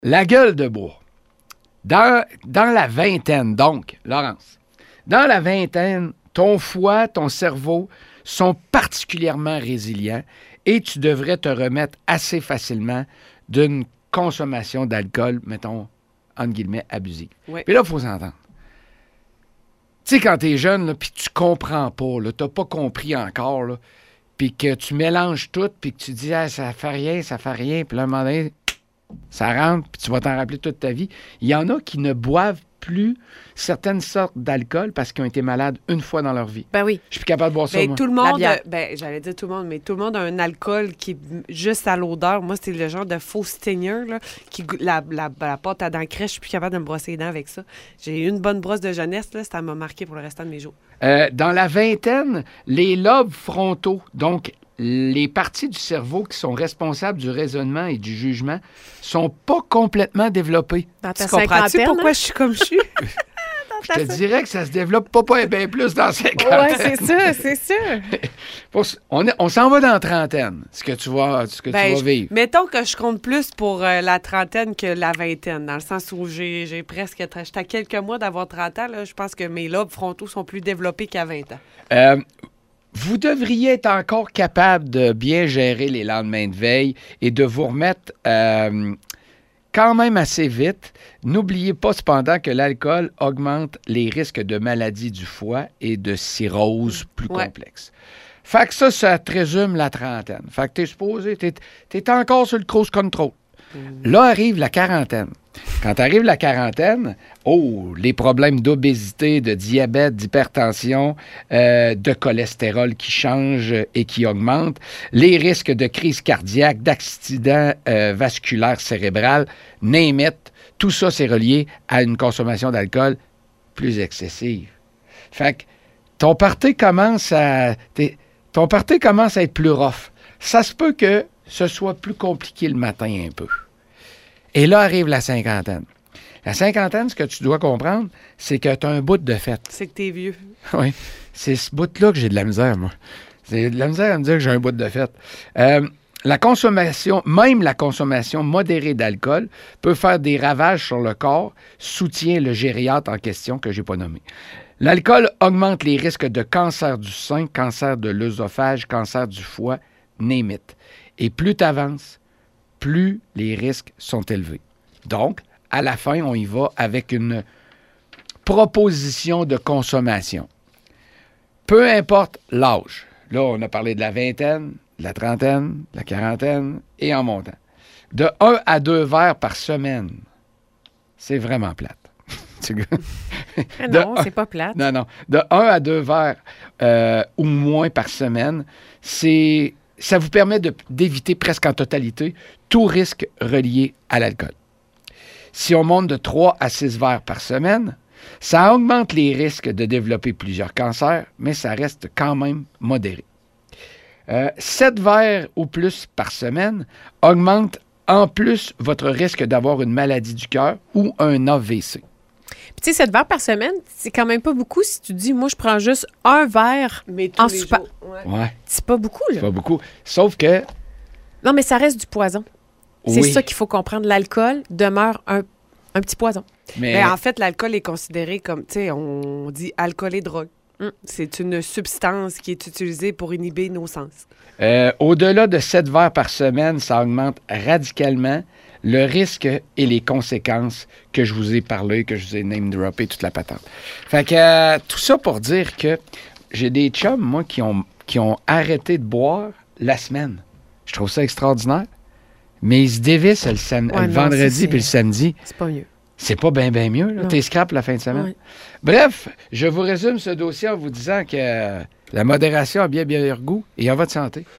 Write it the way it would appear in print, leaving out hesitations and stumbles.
La gueule de bois. Dans la vingtaine, donc, Laurence, dans la vingtaine, ton foie, ton cerveau sont particulièrement résilients et tu devrais te remettre assez facilement d'une consommation d'alcool, mettons, entre guillemets, abusive. Oui. Puis là, il faut s'entendre. Tu sais, quand t'es jeune, puis tu comprends pas, t'as pas compris encore, puis que tu mélanges tout, puis que tu dis « ça fait rien », puis là, à un moment donné, ça rentre, puis tu vas t'en rappeler toute ta vie. Il y en a qui ne boivent plus certaines sortes d'alcool parce qu'ils ont été malades une fois dans leur vie. Ben oui. Je suis plus capable de boire ça, moi. Tout le monde, j'allais dire tout le monde, mais tout le monde a un alcool qui est juste à l'odeur. Moi, c'est le genre de faux seigneur, là, qui la pâte à dents crèche, je suis plus capable de me brosser les dents avec ça. J'ai eu une bonne brosse de jeunesse, là, ça m'a marqué pour le restant de mes jours. Dans la vingtaine, les lobes frontaux, donc les parties du cerveau qui sont responsables du raisonnement et du jugement, sont pas complètement développées. Dans ta cinquantaine, pourquoi je suis comme je suis? Je te dirais que ça se développe pas bien plus dans 50 ans. Oui, c'est ça. On s'en va dans la trentaine, ce que tu vas vivre. Mettons que je compte plus pour la trentaine que la vingtaine, dans le sens où j'ai presque... J'étais à quelques mois d'avoir 30 ans, là, je pense que mes lobes frontaux sont plus développés qu'à 20 ans. Vous devriez être encore capable de bien gérer les lendemains de veille et de vous remettre quand même assez vite. N'oubliez pas cependant que l'alcool augmente les risques de maladies du foie et de cirrhose plus complexes. Fait que ça te résume la trentaine. Fait que t'es supposé, t'es encore sur le cruise control. Là arrive la quarantaine. Quand arrive la quarantaine, les problèmes d'obésité, de diabète, d'hypertension, de cholestérol qui changent et qui augmentent, les risques de crise cardiaque, d'accident vasculaire cérébral, name it, tout ça, c'est relié à une consommation d'alcool plus excessive. Fait que ton party commence à être plus rough. Ça se peut que ce soit plus compliqué le matin un peu. Et là arrive la cinquantaine. La cinquantaine, ce que tu dois comprendre, c'est que tu as un bout de fête. C'est que t'es vieux. Oui. C'est ce bout-là que j'ai de la misère, moi. C'est de la misère à me dire que j'ai un bout de fête. La consommation modérée d'alcool peut faire des ravages sur le corps, soutient le gériatre en question que je n'ai pas nommé. L'alcool augmente les risques de cancer du sein, cancer de l'œsophage, cancer du foie, name it. Et plus tu avances, plus les risques sont élevés. Donc, à la fin, on y va avec une proposition de consommation. Peu importe l'âge. Là, on a parlé de la vingtaine, de la trentaine, de la quarantaine et en montant. De 1 à 2 verres par semaine. C'est vraiment plate. Non, c'est pas plate. Non. De 1 à 2 verres ou moins par semaine, ça vous permet d'éviter presque en totalité tout risque relié à l'alcool. Si on monte de 3 à 6 verres par semaine, ça augmente les risques de développer plusieurs cancers, mais ça reste quand même modéré. 7 verres ou plus par semaine augmente en plus votre risque d'avoir une maladie du cœur ou un AVC. Puis, tu sais, 7 verres par semaine, c'est quand même pas beaucoup si tu dis, moi, je prends juste un verre en souper. Ouais. C'est pas beaucoup, là. C'est pas beaucoup. Sauf que... Non, mais ça reste du poison. Oui. C'est ça qu'il faut comprendre. L'alcool demeure un petit poison. Mais en fait, l'alcool est considéré comme, tu sais, on dit alcool et drogue. C'est une substance qui est utilisée pour inhiber nos sens. Au-delà de 7 verres par semaine, ça augmente radicalement le risque et les conséquences que je vous ai parlé, que je vous ai name-droppé, toute la patente. Fait que tout ça pour dire que j'ai des chums, moi, qui ont arrêté de boire la semaine. Je trouve ça extraordinaire. Mais ils se dévissent le vendredi puis le samedi. C'est pas mieux. C'est pas bien mieux. Là. T'es scrap la fin de semaine. Ouais. Bref, je vous résume ce dossier en vous disant que la modération a bien goût et en votre santé.